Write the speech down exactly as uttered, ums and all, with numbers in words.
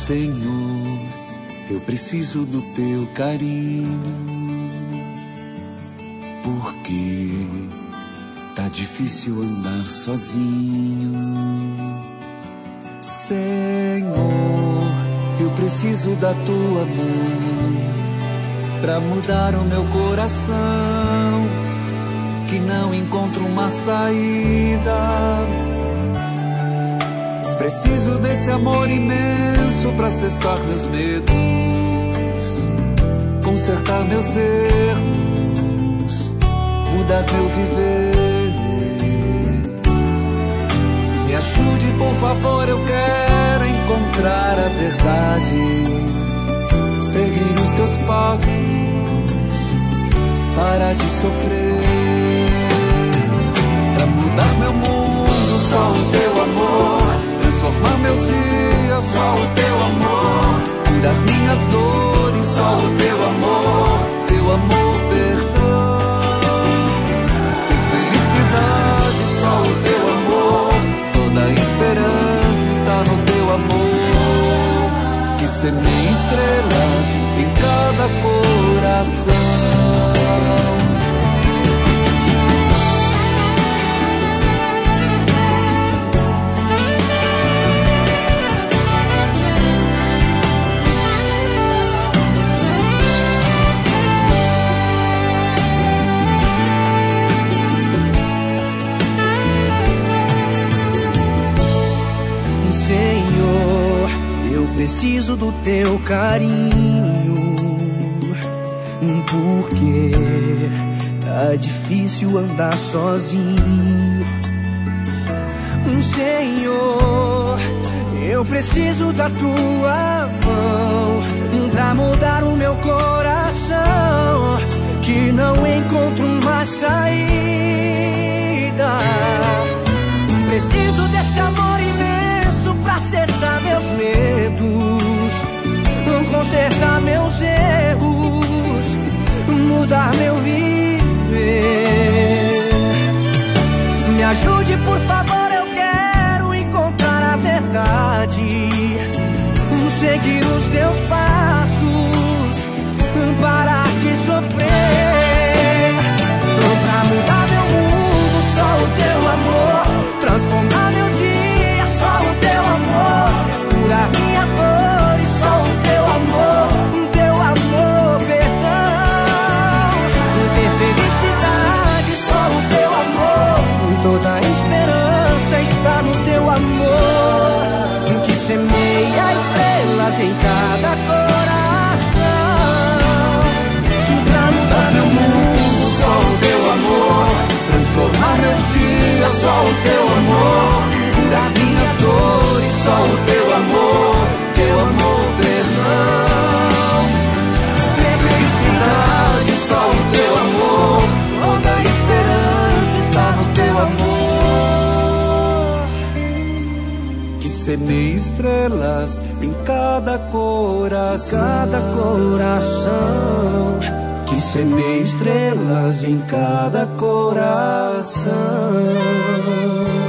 Senhor, eu preciso do teu carinho, porque tá difícil andar sozinho. Senhor, eu preciso da tua mão pra mudar o meu coração, que não encontro uma saída. Preciso desse amor imenso pra cessar meus medos, consertar meus erros, mudar meu viver. Me ajude, por favor, eu quero encontrar a verdade, seguir os teus passos, parar de sofrer. Pra mudar meu mundo, só o teu amor, transformar meus dias, só o teu amor, curar minhas dores, só o teu amor, teu amor, perdão, ter felicidade, só o teu amor, toda a esperança está no teu amor, que semeia estrelas em cada coração. Preciso do teu carinho, porque tá difícil andar sozinho. Senhor, eu preciso da tua mão pra mudar o meu coração, que não encontro uma saída. Preciso desse amor imenso pra cessar meus medos, consertar meus erros, mudar meu viver. Me ajude, por favor, eu quero encontrar a verdade, seguir os teus passos, parar de sofrer. Pra mudar meu mundo, só o teu amor, transformar meu dia, só o teu amor, curar minhas dores, só o teu amor, teu amor, perdão, ter felicidade, só o teu amor, toda a esperança está no teu amor, que semeia estrelas em cada coração. Pra mudar meu mundo, só o teu amor, transformar meus dias, só o teu amor, curar minhas dores, só o teu amor, teu amor, perdão, ter felicidade, só o teu amor, toda a esperança está no teu amor, que semeia estrelas em cada coração, cada coração, que semeia estrelas em cada coração.